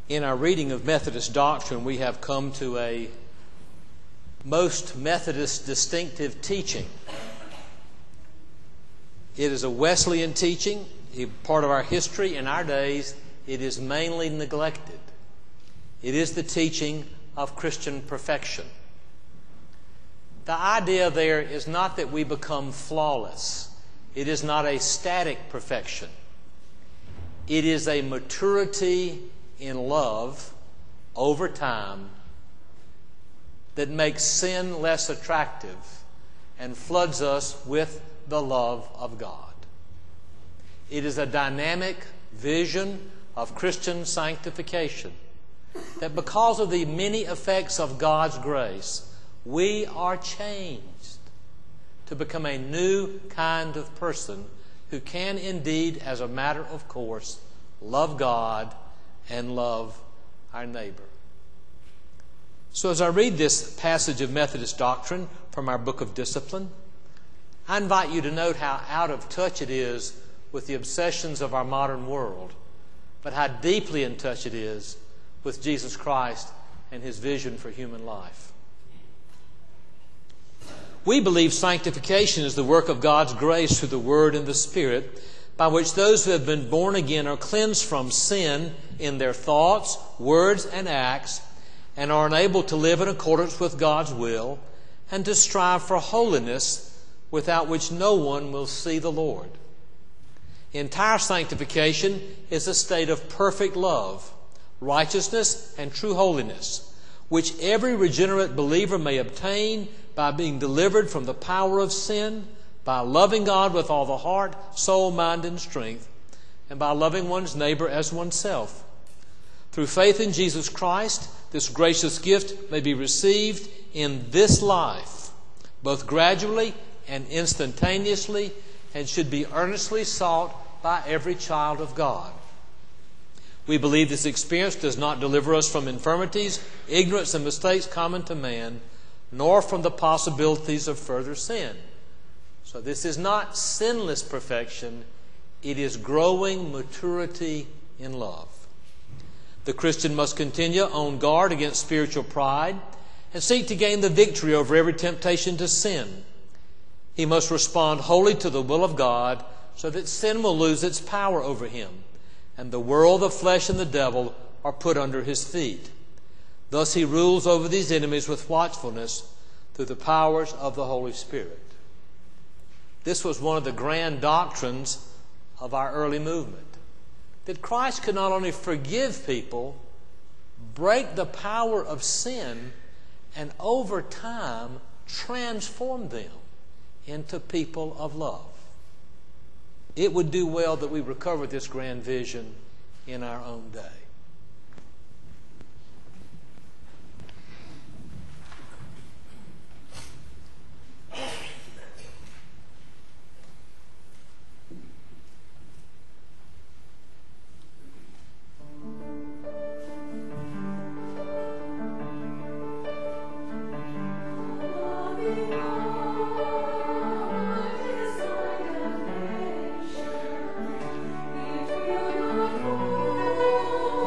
In our reading of Methodist doctrine, we have come to a most Methodist distinctive teaching. It is a Wesleyan teaching, a part of our history. In our days, it is mainly neglected. It is the teaching of Christian perfection. The idea there is not that we become flawless. It is not a static perfection. It is a maturity in love over time that makes sin less attractive and floods us with the love of God. It is a dynamic vision of Christian sanctification that because of the many effects of God's grace, we are changed to become a new kind of person who can indeed, as a matter of course, love God and love our neighbor. So as I read this passage of Methodist doctrine from our Book of Discipline, I invite you to note how out of touch it is with the obsessions of our modern world, but how deeply in touch it is with Jesus Christ and His vision for human life. We believe sanctification is the work of God's grace through the Word and the Spirit, by which those who have been born again are cleansed from sin in their thoughts, words, and acts, and are enabled to live in accordance with God's will and to strive for holiness, without which no one will see the Lord. Entire sanctification is a state of perfect love, righteousness, and true holiness, which every regenerate believer may obtain by being delivered from the power of sin, by loving God with all the heart, soul, mind, and strength, and by loving one's neighbor as oneself. Through faith in Jesus Christ, this gracious gift may be received in this life, both gradually and instantaneously, and should be earnestly sought by every child of God. We believe this experience does not deliver us from infirmities, ignorance, and mistakes common to man, nor from the possibilities of further sin. So this is not sinless perfection, it is growing maturity in love. The Christian must continue on guard against spiritual pride and seek to gain the victory over every temptation to sin. He must respond wholly to the will of God so that sin will lose its power over him, and the world, the flesh, and the devil are put under his feet. Thus he rules over these enemies with watchfulness through the powers of the Holy Spirit. This was one of the grand doctrines of our early movement, that Christ could not only forgive people, break the power of sin, and over time transform them into people of love. It would do well that we recover this grand vision in our own day. Oh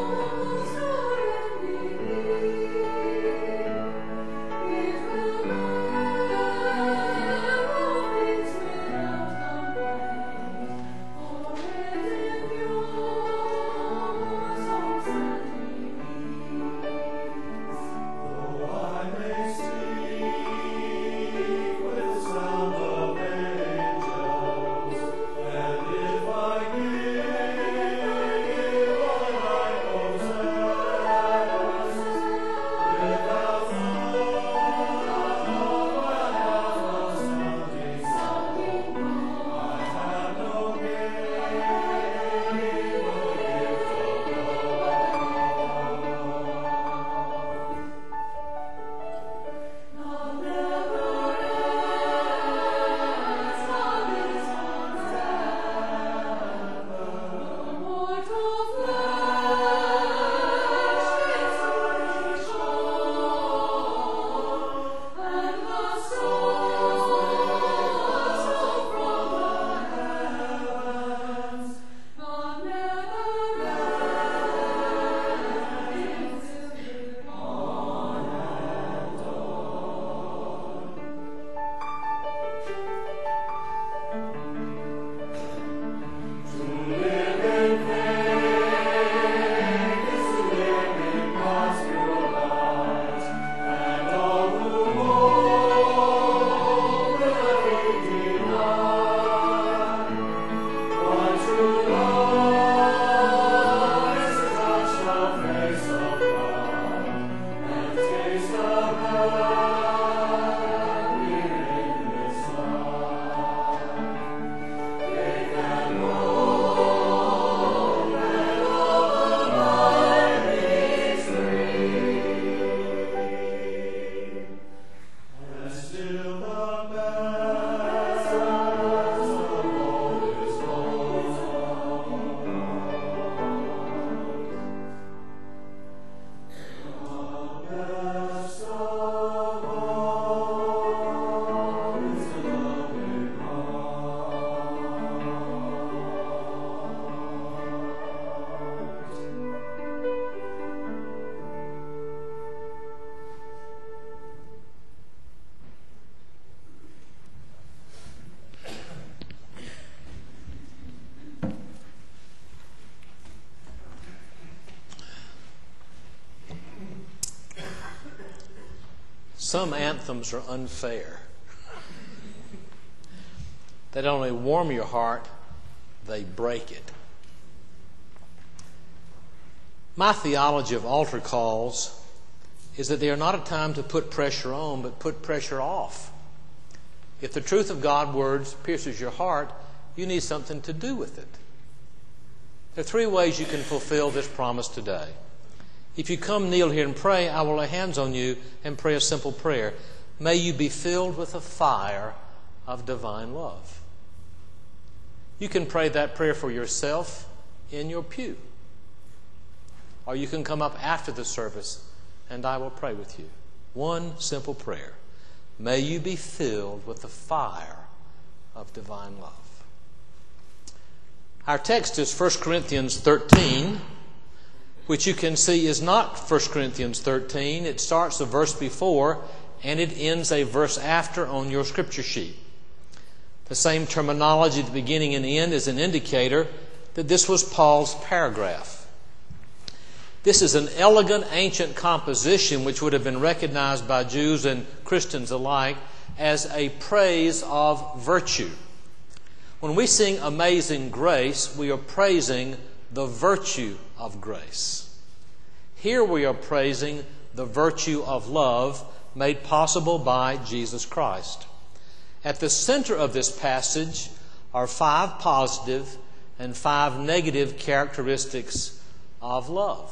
Some anthems are unfair. They don't only warm your heart, they break it. My theology of altar calls is that they are not a time to put pressure on, but put pressure off. If the truth of God's words pierces your heart, you need something to do with it. There are 3 ways you can fulfill this promise today. If you come kneel here and pray, I will lay hands on you and pray a simple prayer. May you be filled with a fire of divine love. You can pray that prayer for yourself in your pew. Or you can come up after the service and I will pray with you. One simple prayer. May you be filled with the fire of divine love. Our text is 1 Corinthians 13, which you can see is not 1 Corinthians 13. It starts a verse before and it ends a verse after on your scripture sheet. The same terminology at the beginning and end is an indicator that this was Paul's paragraph. This is an elegant ancient composition which would have been recognized by Jews and Christians alike as a praise of virtue. When we sing Amazing Grace, we are praising the virtue of grace. Here we are praising the virtue of love made possible by Jesus Christ. At the center of this passage are 5 positive and 5 negative characteristics of love.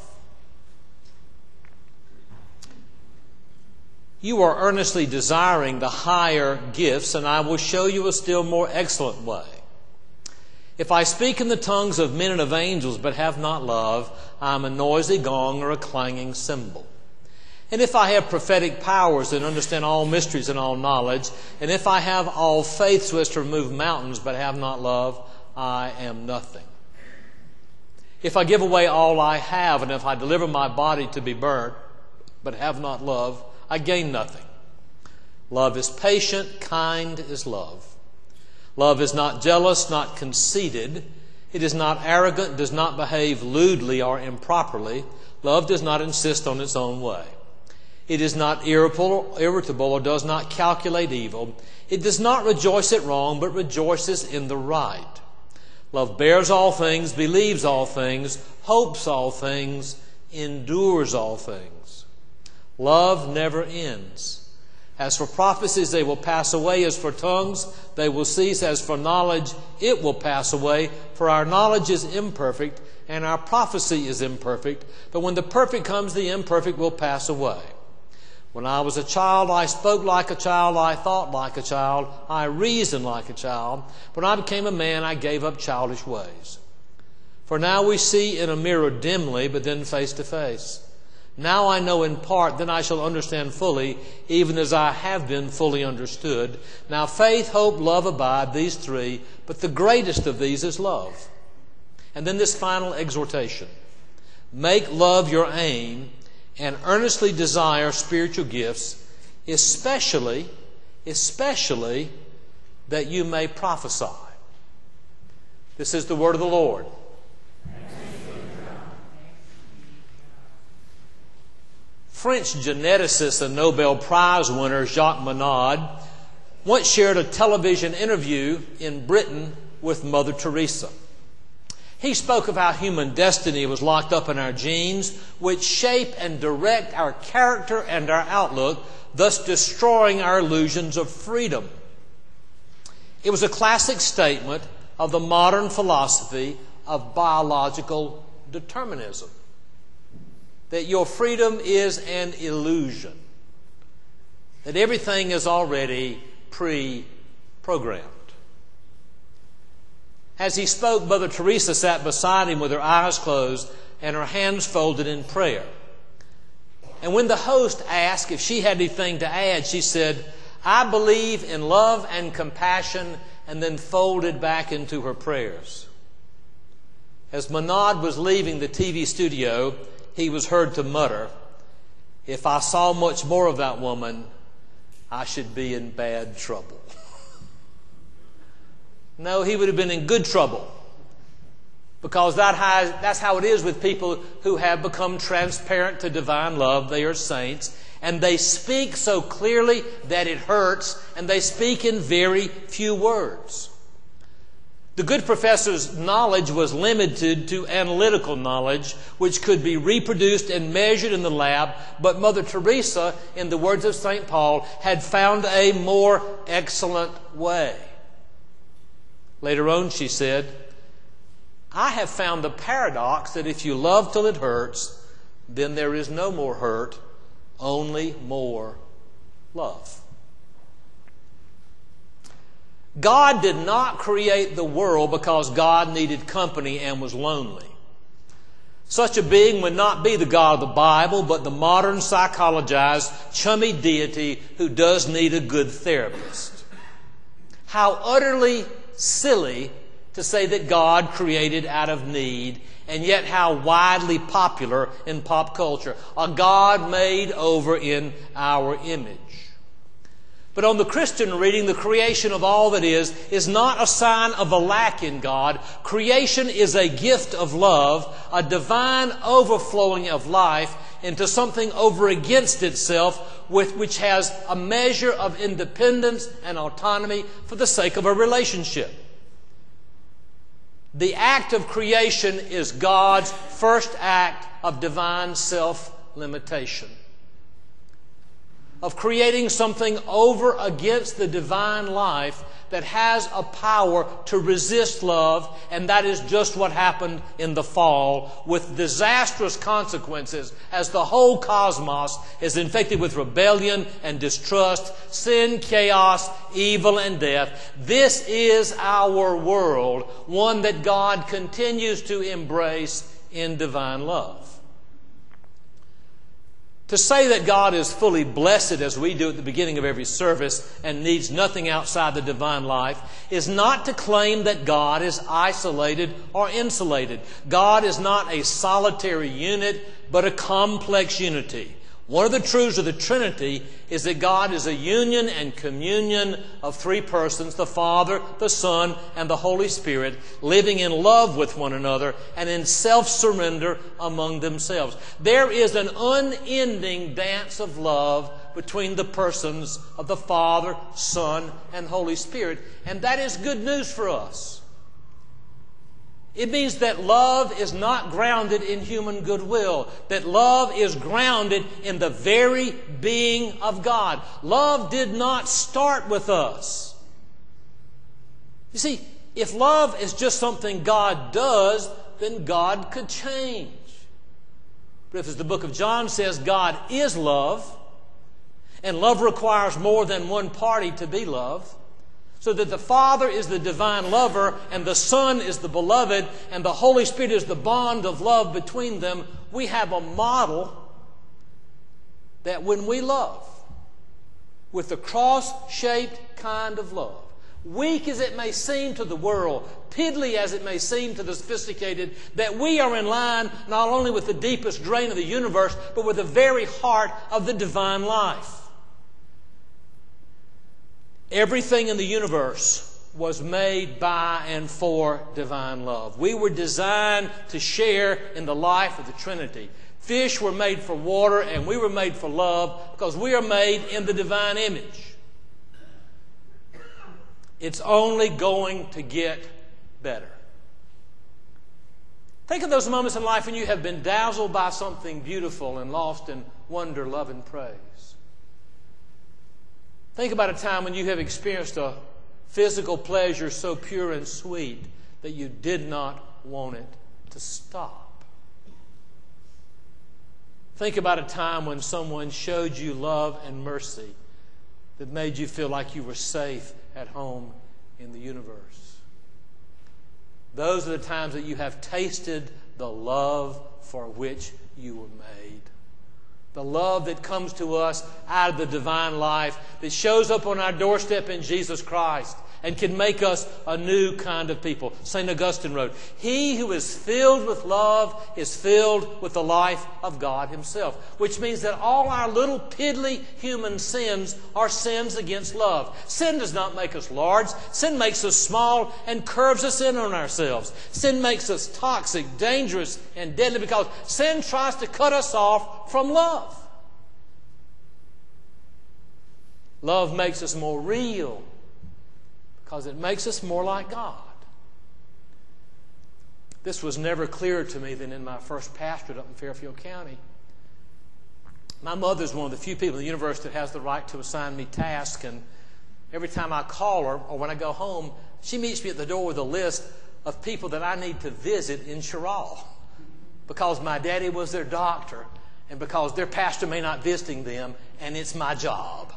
You are earnestly desiring the higher gifts, and I will show you a still more excellent way. If I speak in the tongues of men and of angels, but have not love, I am a noisy gong or a clanging cymbal. And if I have prophetic powers and understand all mysteries and all knowledge, and if I have all faith so as to remove mountains, but have not love, I am nothing. If I give away all I have, and if I deliver my body to be burnt, but have not love, I gain nothing. Love is patient, kind is love. Love is not jealous, not conceited. It is not arrogant, does not behave lewdly or improperly. Love does not insist on its own way. It is not irritable or does not calculate evil. It does not rejoice at wrong, but rejoices in the right. Love bears all things, believes all things, hopes all things, endures all things. Love never ends. As for prophecies, they will pass away. As for tongues, they will cease. As for knowledge, it will pass away. For our knowledge is imperfect, and our prophecy is imperfect. But when the perfect comes, the imperfect will pass away. When I was a child, I spoke like a child, I thought like a child, I reasoned like a child. When I became a man, I gave up childish ways. For now we see in a mirror dimly, but then face to face. Now I know in part, then I shall understand fully, even as I have been fully understood. Now faith, hope, love abide, these 3, but the greatest of these is love. And then this final exhortation. Make love your aim and earnestly desire spiritual gifts, especially that you may prophesy. This is the word of the Lord. French geneticist and Nobel Prize winner Jacques Monod once shared a television interview in Britain with Mother Teresa. He spoke of how human destiny was locked up in our genes, which shape and direct our character and our outlook, thus destroying our illusions of freedom. It was a classic statement of the modern philosophy of biological determinism. That your freedom is an illusion. That everything is already pre-programmed. As he spoke, Mother Teresa sat beside him with her eyes closed and her hands folded in prayer. And when the host asked if she had anything to add, she said, I believe in love and compassion, and then folded back into her prayers. As Monod was leaving the TV studio, he was heard to mutter, if I saw much more of that woman, I should be in bad trouble. No, he would have been in good trouble. Because that's how it is with people who have become transparent to divine love. They are saints. And they speak so clearly that it hurts, and they speak in very few words. The good professor's knowledge was limited to analytical knowledge, which could be reproduced and measured in the lab, but Mother Teresa, in the words of St. Paul, had found a more excellent way. Later on, she said, "I have found the paradox that if you love till it hurts, then there is no more hurt, only more love." God did not create the world because God needed company and was lonely. Such a being would not be the God of the Bible, but the modern psychologized, chummy deity who does need a good therapist. How utterly silly to say that God created out of need, and yet how widely popular in pop culture. A God made over in our image. But on the Christian reading, the creation of all that is not a sign of a lack in God. Creation is a gift of love, a divine overflowing of life into something over against itself, which has a measure of independence and autonomy for the sake of a relationship. The act of creation is God's first act of divine self-limitation, of creating something over against the divine life that has a power to resist love, and that is just what happened in the fall, with disastrous consequences as the whole cosmos is infected with rebellion and distrust, sin, chaos, evil, and death. This is our world, one that God continues to embrace in divine love. To say that God is fully blessed as we do at the beginning of every service and needs nothing outside the divine life is not to claim that God is isolated or insulated. God is not a solitary unit, but a complex unity. One of the truths of the Trinity is that God is a union and communion of three persons, the Father, the Son, and the Holy Spirit, living in love with one another and in self-surrender among themselves. There is an unending dance of love between the persons of the Father, Son, and Holy Spirit, and that is good news for us. It means that love is not grounded in human goodwill, that love is grounded in the very being of God. Love did not start with us. You see, if love is just something God does, then God could change. But if, as the book of John says, God is love, and love requires more than one party to be loved, so that the Father is the divine lover, and the Son is the beloved, and the Holy Spirit is the bond of love between them, we have a model that when we love with the cross-shaped kind of love, weak as it may seem to the world, piddly as it may seem to the sophisticated, that we are in line not only with the deepest drain of the universe, but with the very heart of the divine life. Everything in the universe was made by and for divine love. We were designed to share in the life of the Trinity. Fish were made for water, and we were made for love because we are made in the divine image. It's only going to get better. Think of those moments in life when you have been dazzled by something beautiful and lost in wonder, love, and praise. Think about a time when you have experienced a physical pleasure so pure and sweet that you did not want it to stop. Think about a time when someone showed you love and mercy that made you feel like you were safe at home in the universe. Those are the times that you have tasted the love for which you were made. The love that comes to us out of the divine life, that shows up on our doorstep in Jesus Christ and can make us a new kind of people. St. Augustine wrote, "He who is filled with love is filled with the life of God Himself," which means that all our little piddly human sins are sins against love. Sin does not make us large. Sin makes us small and curves us in on ourselves. Sin makes us toxic, dangerous, and deadly because sin tries to cut us off from love. Love makes us more real because it makes us more like God. This was never clearer to me than in my first pastorate up in Fairfield County. My mother's one of the few people in the universe that has the right to assign me tasks, and every time I call her or when I go home, she meets me at the door with a list of people that I need to visit in Chirral because my daddy was their doctor and because their pastor may not visiting them, and it's my job.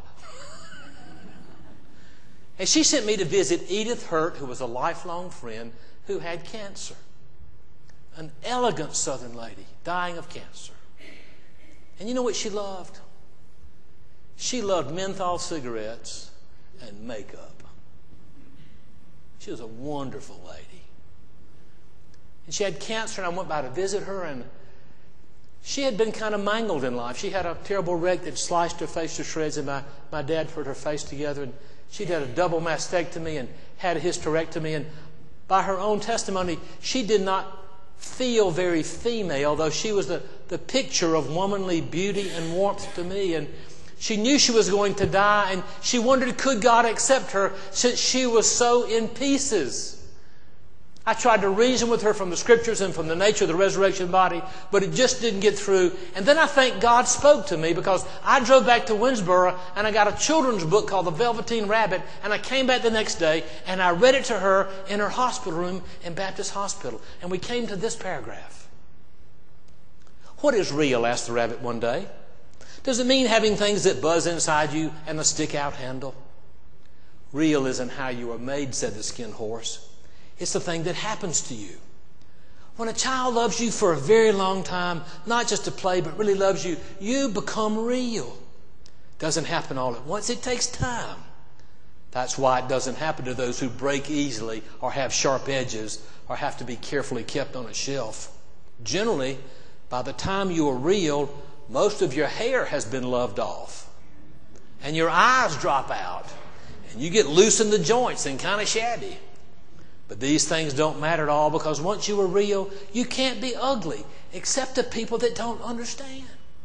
And she sent me to visit Edith Hurt, who was a lifelong friend who had cancer. An elegant Southern lady dying of cancer. And you know what she loved? She loved menthol cigarettes and makeup. She was a wonderful lady. And she had cancer, and I went by to visit her, and she had been kind of mangled in life. She had a terrible wreck that sliced her face to shreds, and my dad put her face together, and she'd had a double mastectomy and had a hysterectomy, and by her own testimony, she did not feel very female, though she was the picture of womanly beauty and warmth to me. And she knew she was going to die, and she wondered, could God accept her since she was so in pieces? I tried to reason with her from the Scriptures and from the nature of the resurrection body, but it just didn't get through. And then I think God spoke to me because I drove back to Winsboro and I got a children's book called The Velveteen Rabbit, and I came back the next day and I read it to her in her hospital room in Baptist Hospital. And we came to this paragraph. What is real? Asked the rabbit one day. Does it mean having things that buzz inside you and a stick-out handle? Real isn't how you are made, said the skin horse. It's the thing that happens to you. When a child loves you for a very long time, not just to play, but really loves you, you become real. Doesn't happen all at once. It takes time. That's why it doesn't happen to those who break easily or have sharp edges or have to be carefully kept on a shelf. Generally, by the time you are real, most of your hair has been loved off. And your eyes drop out. And you get loose in the joints and kind of shabby. But these things don't matter at all because once you are real, you can't be ugly except to people that don't understand.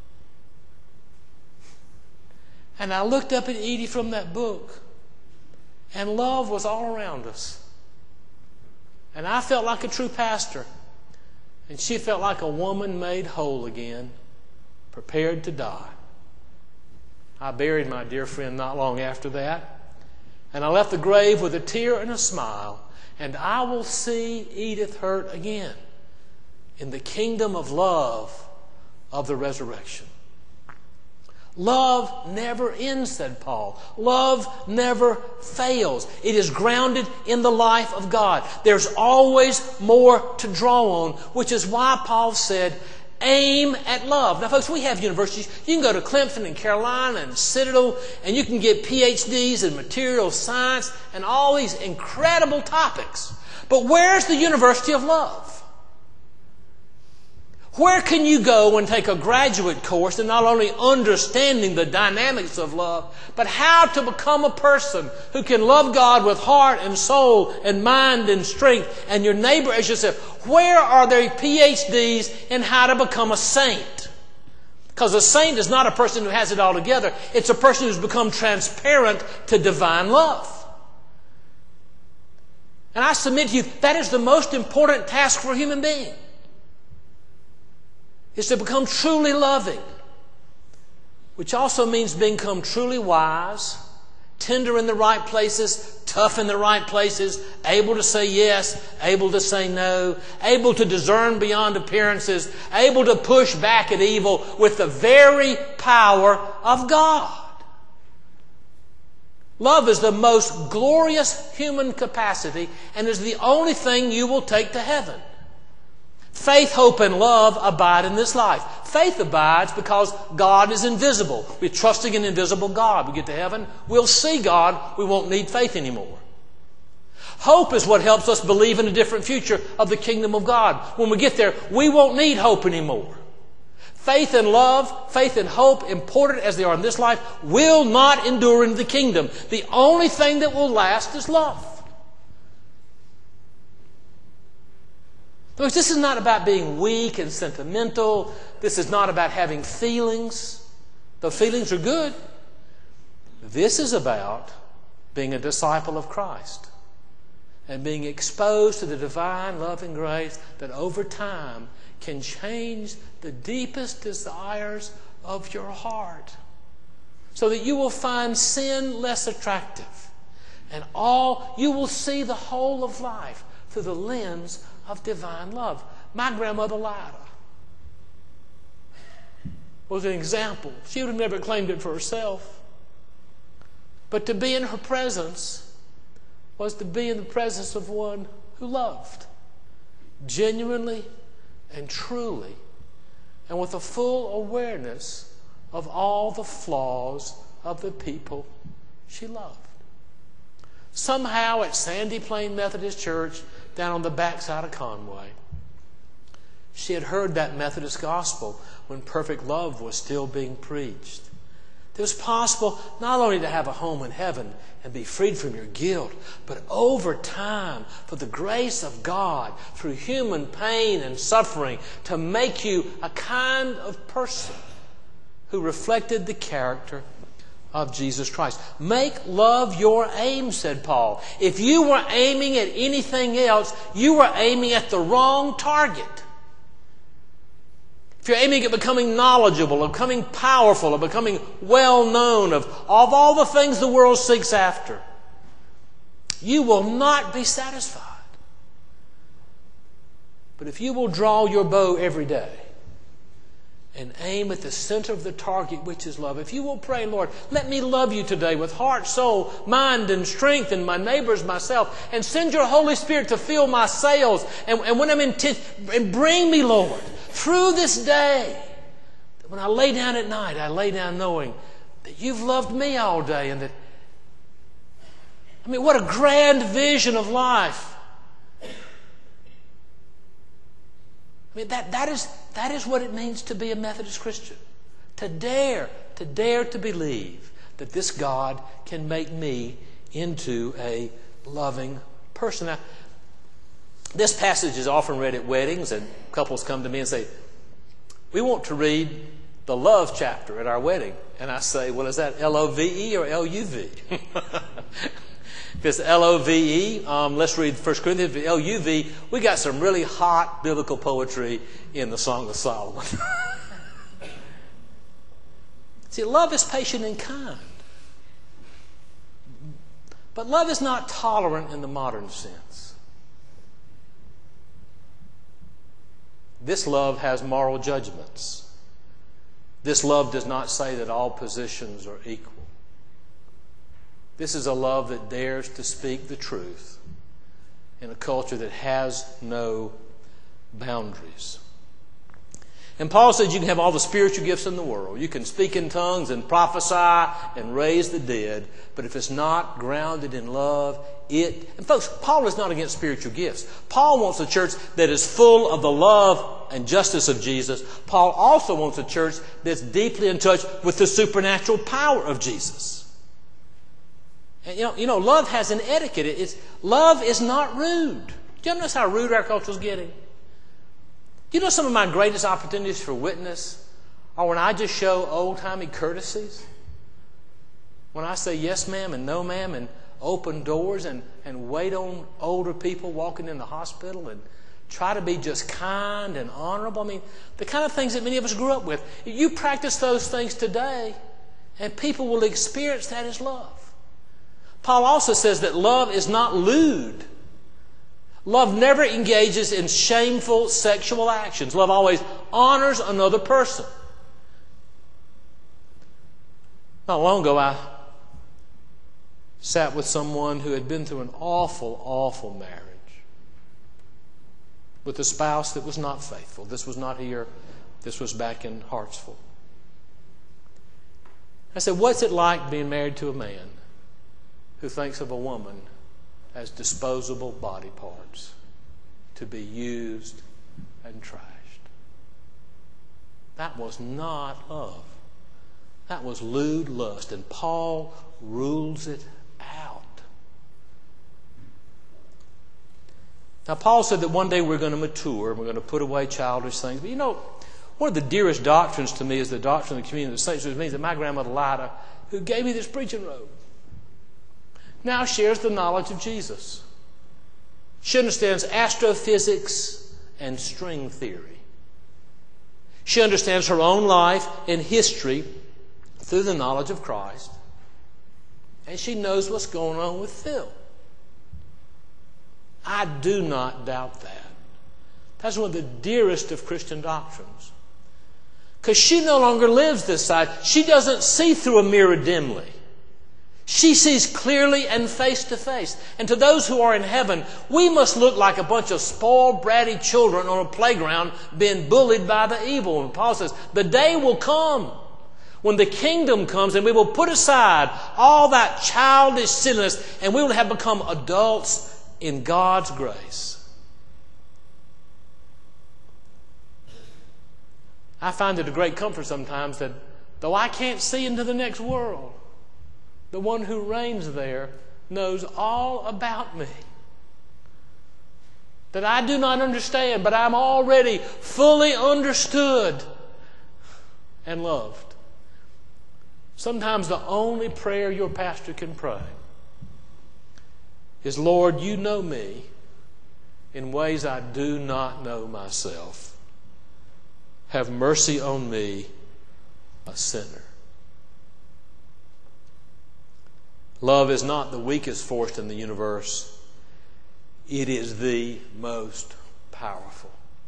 And I looked up at Edie from that book, and love was all around us. And I felt like a true pastor, and she felt like a woman made whole again, prepared to die. I buried my dear friend not long after that, and I left the grave with a tear and a smile. And I will see Edith Hurt again in the kingdom of love of the resurrection. Love never ends, said Paul. Love never fails. It is grounded in the life of God. There's always more to draw on, which is why Paul said, aim at love. Now, folks, we have universities. You can go to Clemson and Carolina and Citadel, and you can get PhDs in material science and all these incredible topics. But where's the University of Love? Where can you go and take a graduate course in not only understanding the dynamics of love, but how to become a person who can love God with heart and soul and mind and strength and your neighbor as yourself? Where are there PhDs in how to become a saint? Because a saint is not a person who has it all together. It's a person who's become transparent to divine love. And I submit to you, that is the most important task for a human being. Is to become truly loving, which also means become truly wise, tender in the right places, tough in the right places, able to say yes, able to say no, able to discern beyond appearances, able to push back at evil with the very power of God. Love is the most glorious human capacity and is the only thing you will take to heaven. Faith, hope, and love abide in this life. Faith abides because God is invisible. We're trusting in invisible God. We get to heaven, we'll see God. We won't need faith anymore. Hope is what helps us believe in a different future of the kingdom of God. When we get there, we won't need hope anymore. Faith and love, faith and hope, important as they are in this life, will not endure into the kingdom. The only thing that will last is love. Because this is not about being weak and sentimental. This is not about having feelings. Though feelings are good. This is about being a disciple of Christ and being exposed to the divine love and grace that over time can change the deepest desires of your heart, so that you will find sin less attractive, and you will see the whole of life through the lens of divine love. My grandmother Lida was an example. She would have never claimed it for herself, but to be in her presence was to be in the presence of one who loved genuinely and truly, and with a full awareness of all the flaws of the people she loved. Somehow at Sandy Plain Methodist Church down on the backside of Conway, she had heard that Methodist gospel when perfect love was still being preached. It was possible not only to have a home in heaven and be freed from your guilt, but over time, for the grace of God, through human pain and suffering, to make you a kind of person who reflected the character of Jesus Christ. Make love your aim, said Paul. If you were aiming at anything else, you were aiming at the wrong target. If you're aiming at becoming knowledgeable, of becoming powerful, of becoming well-known, of all the things the world seeks after, you will not be satisfied. But if you will draw your bow every day and aim at the center of the target, which is love, if you will pray, Lord, let me love you today with heart, soul, mind, and strength, and my neighbors, myself, and send your Holy Spirit to fill my sails, and when I'm intent, and bring me, Lord, through this day, that when I lay down at night, I lay down knowing that you've loved me all day, and that, what a grand vision of life. That is what it means to be a Methodist Christian. To dare to believe that this God can make me into a loving person. Now, this passage is often read at weddings, and couples come to me and say, we want to read the love chapter at our wedding. And I say, well, is that L-O-V-E or L-U-V? If it's L-O-V-E, let's read 1 Corinthians. If L-U-V, we got some really hot biblical poetry in the Song of Solomon. See, love is patient and kind. But love is not tolerant in the modern sense. This love has moral judgments. This love does not say that all positions are equal. This is a love that dares to speak the truth in a culture that has no boundaries. And Paul said you can have all the spiritual gifts in the world. You can speak in tongues and prophesy and raise the dead. But if it's not grounded in love, and folks, Paul is not against spiritual gifts. Paul wants a church that is full of the love and justice of Jesus. Paul also wants a church that's deeply in touch with the supernatural power of Jesus. And love has an etiquette. Love is not rude. Do you notice how rude our culture is getting? You know, some of my greatest opportunities for witness are when I just show old-timey courtesies. When I say yes, ma'am, and no, ma'am, and open doors and wait on older people walking in the hospital and try to be just kind and honorable. The kind of things that many of us grew up with. You practice those things today, and people will experience that as love. Paul also says that love is not lewd. Love never engages in shameful sexual actions. Love always honors another person. Not long ago, I sat with someone who had been through an awful, awful marriage with a spouse that was not faithful. This was not here. This was back in Hartsville. I said, what's it like being married to a man who thinks of a woman as disposable body parts to be used and trashed? That was not love. That was lewd lust, and Paul rules it out. Now, Paul said that one day we're going to mature and we're going to put away childish things. But one of the dearest doctrines to me is the doctrine of the communion of the saints, which means that my grandmother Lida, who gave me this preaching robe, now shares the knowledge of Jesus. She understands astrophysics and string theory. She understands her own life and history through the knowledge of Christ. And she knows what's going on with Phil. I do not doubt that. That's one of the dearest of Christian doctrines. Because she no longer lives this side. She doesn't see through a mirror dimly. She sees clearly and face to face. And to those who are in heaven, we must look like a bunch of spoiled, bratty children on a playground being bullied by the evil. And Paul says, the day will come when the kingdom comes and we will put aside all that childish silliness and we will have become adults in God's grace. I find it a great comfort sometimes that though I can't see into the next world, the one who reigns there knows all about me. That I do not understand, but I'm already fully understood and loved. Sometimes the only prayer your pastor can pray is, Lord, you know me in ways I do not know myself. Have mercy on me, a sinner. Love is not the weakest force in the universe. It is the most powerful.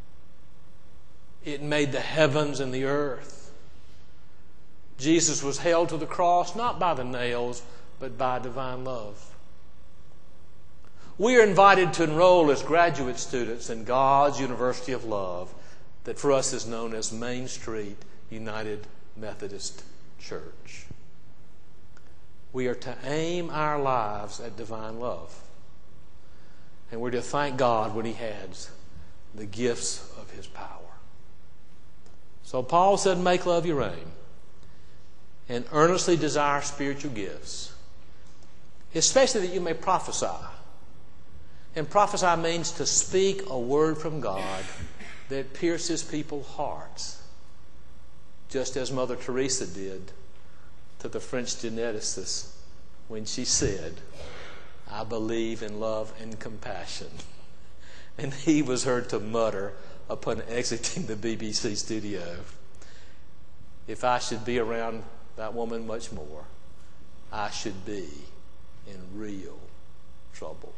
It made the heavens and the earth. Jesus was held to the cross not by the nails, but by divine love. We are invited to enroll as graduate students in God's University of Love, that for us is known as Main Street United Methodist Church. We are to aim our lives at divine love. And we're to thank God when He has the gifts of His power. So Paul said, make love your aim and earnestly desire spiritual gifts, especially that you may prophesy. And prophesy means to speak a word from God that pierces people's hearts, just as Mother Teresa did to the French geneticist when she said, I believe in love and compassion. And he was heard to mutter upon exiting the BBC studio, if I should be around that woman much more, I should be in real trouble.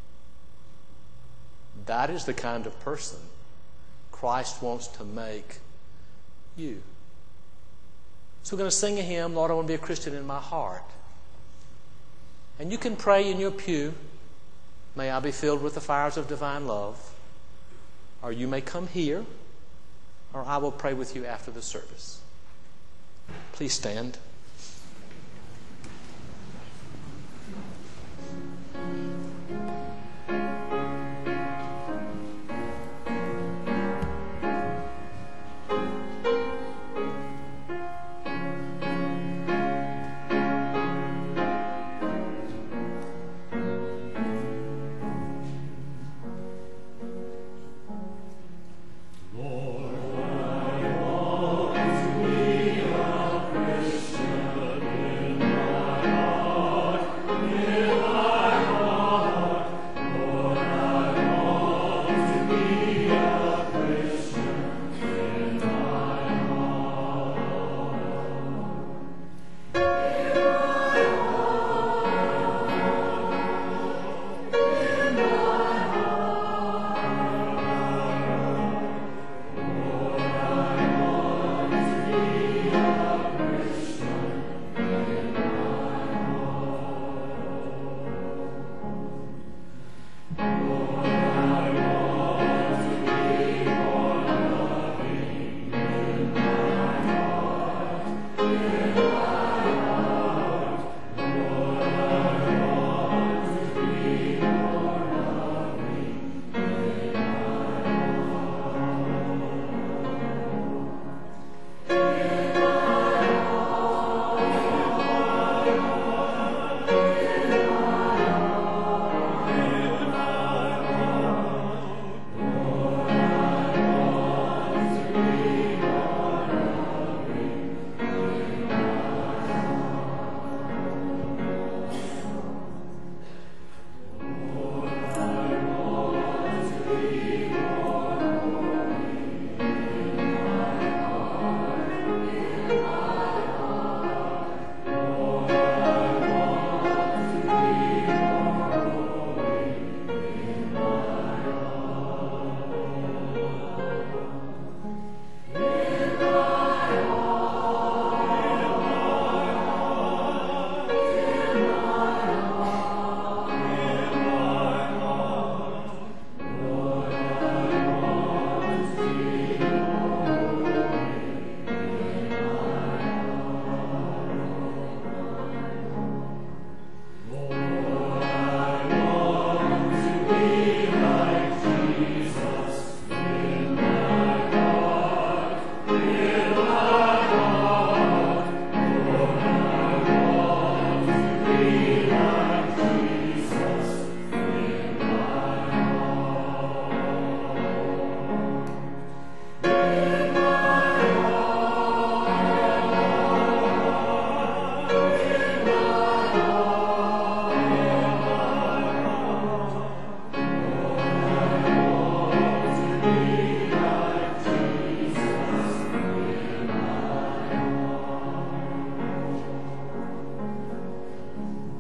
That is the kind of person Christ wants to make you. So we're going to sing a hymn, Lord, I want to be a Christian in my heart. And you can pray in your pew, may I be filled with the fires of divine love. Or you may come here, or I will pray with you after the service. Please stand.